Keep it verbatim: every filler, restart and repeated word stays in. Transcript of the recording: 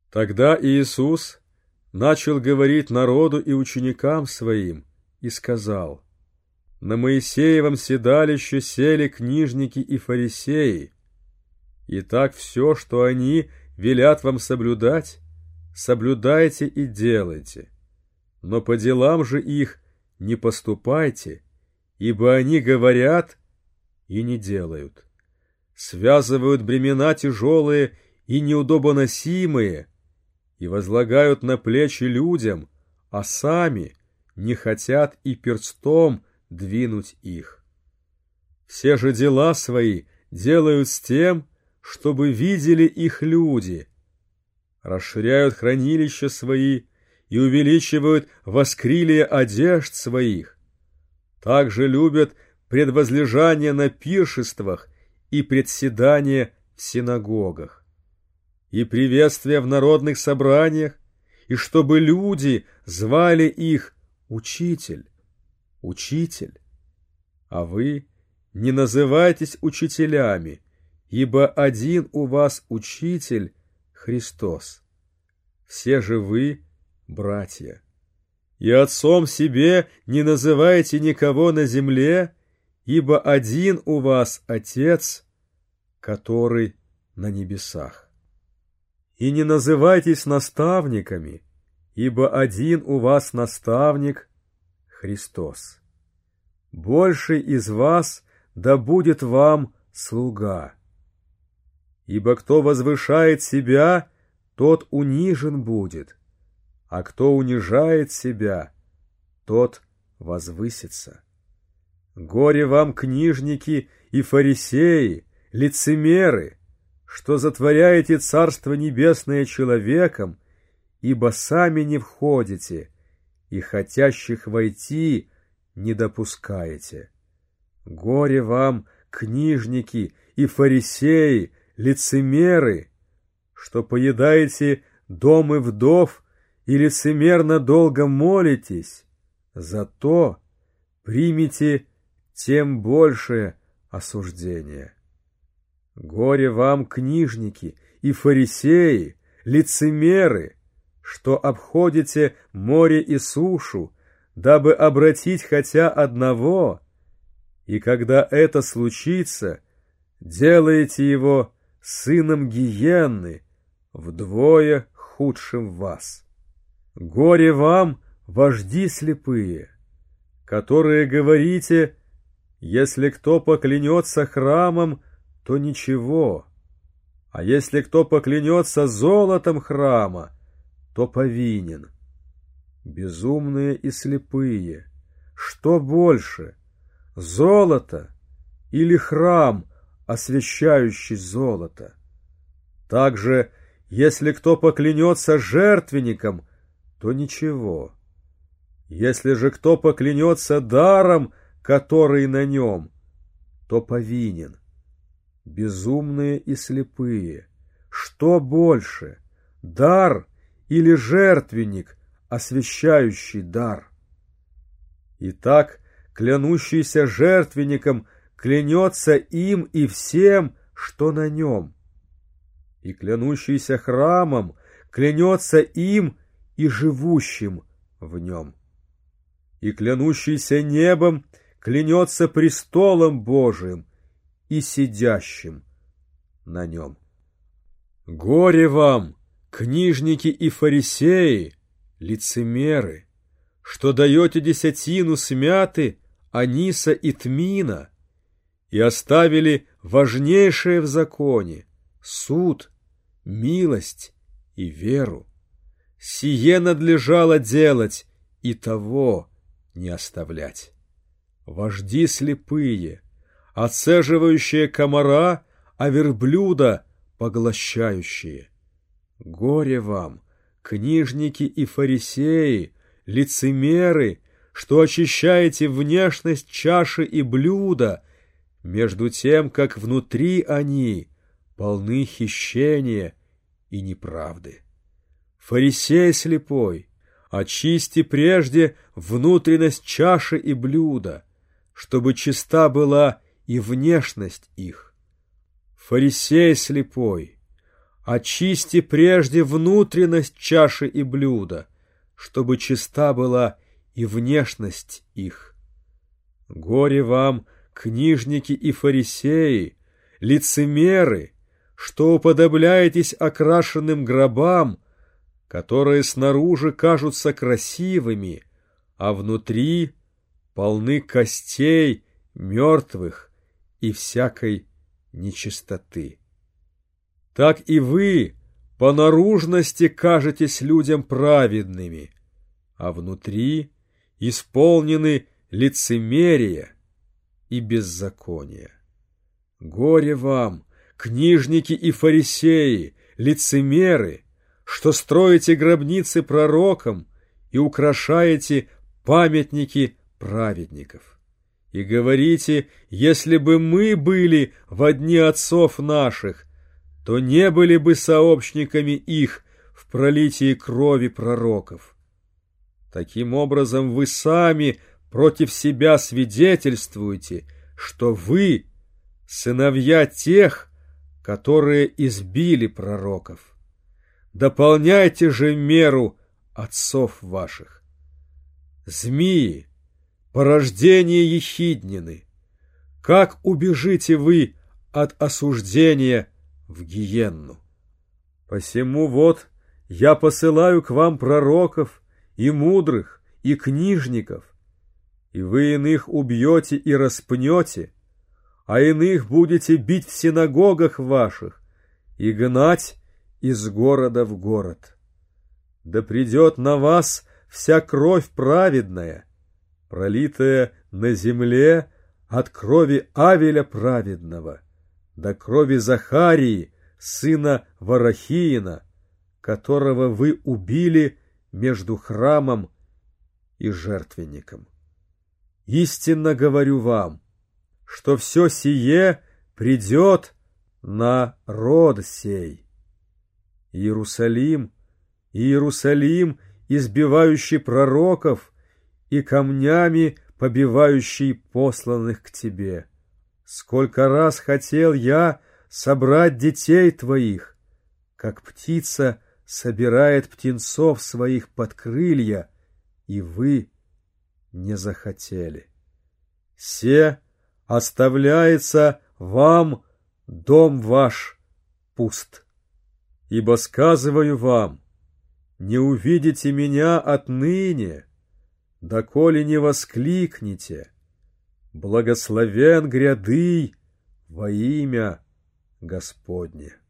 Тогда Иисус начал говорить народу и ученикам своим и сказал: «На Моисеевом седалище сели книжники и фарисеи. Итак, все, что они велят вам соблюдать, соблюдайте и делайте, но по делам же их не поступайте, ибо они говорят и не делают, связывают бремена тяжелые и неудобоносимые и возлагают на плечи людям, а сами не хотят и перстом двинуть их. Все же дела свои делают с тем, чтобы видели их люди, расширяют хранилища свои и увеличивают воскрилие одежд своих, также любят предвозлежание на пиршествах и председание в синагогах, и приветствия в народных собраниях, и чтобы люди звали их «Учитель, Учитель». А вы не называйтесь учителями, ибо один у вас Учитель — Христос. Все же вы братья. И отцом себе не называйте никого на земле, ибо один у вас Отец, который на небесах. И не называйтесь наставниками, ибо один у вас наставник — Христос. Больший из вас да будет вам слуга. Ибо кто возвышает себя, тот унижен будет, а кто унижает себя, тот возвысится. Горе вам, книжники и фарисеи, лицемеры, что затворяете Царство Небесное человеком, ибо сами не входите, и хотящих войти не допускаете. Горе вам, книжники и фарисеи, лицемеры, что поедаете домы вдов и лицемерно долго молитесь, зато примите тем большее осуждение. Горе вам, книжники и фарисеи, лицемеры, что обходите море и сушу, дабы обратить хотя одного, и когда это случится, делаете его сыном гиенны, вдвое худшим вас. Горе вам, вожди слепые, которые говорите: если кто поклянется храмом, то ничего, а если кто поклянется золотом храма, то повинен. Безумные и слепые, что больше, золото или храм, освящающий золото? Также, если кто поклянется жертвенником, то ничего. Если же кто поклянется даром, который на нем, то повинен. Безумные и слепые, что больше, дар или жертвенник, освящающий дар? Итак, клянущийся жертвенником клянется им и всем, что на нем, и клянущийся храмом клянется им и живущим в нем, и клянущийся небом клянется престолом Божиим и сидящим на нем. Горе вам, книжники и фарисеи, лицемеры, что даете десятину с мяты, аниса и тмина, и оставили важнейшее в законе — суд, милость и веру. Сие надлежало делать, и того не оставлять. Вожди слепые, отцеживающие комара, а верблюда поглощающие. Горе вам, книжники и фарисеи, лицемеры, что очищаете внешность чаши и блюда, между тем, как внутри они полны хищения и неправды. Фарисей слепой, очисти прежде внутренность чаши и блюда, чтобы чиста была и внешность их. Фарисей слепой, очисти прежде внутренность чаши и блюда, чтобы чиста была и внешность их. Горе вам, книжники и фарисеи, лицемеры, что уподобляетесь окрашенным гробам, которые снаружи кажутся красивыми, а внутри полны костей мертвых и всякой нечистоты. Так и вы по наружности кажетесь людям праведными, а внутри исполнены лицемерия и беззакония. Горе вам, книжники и фарисеи, лицемеры, что строите гробницы пророкам и украшаете памятники праведников. И говорите, если бы мы были во дни отцов наших, то не были бы сообщниками их в пролитии крови пророков. Таким образом, вы сами против себя свидетельствуете, что вы сыновья тех, которые избили пророков. Дополняйте же меру отцов ваших. Змеи, порождение ехиднины, как убежите вы от осуждения в гиенну? Посему вот я посылаю к вам пророков и мудрых, и книжников, и вы иных убьете и распнете, а иных будете бить в синагогах ваших и гнать из города в город. Да придет на вас вся кровь праведная, пролитая на земле от крови Авеля праведного до крови Захарии, сына Варахиина, которого вы убили между храмом и жертвенником. Истинно говорю вам, что все сие придет на род сей. Иерусалим, Иерусалим, избивающий пророков и камнями побивающий посланных к тебе. Сколько раз хотел я собрать детей твоих, как птица собирает птенцов своих под крылья, и вы не захотели. Се оставляется вам дом ваш пуст. Ибо сказываю вам, не увидите меня отныне, доколе не воскликнете: благословен грядый во имя Господне.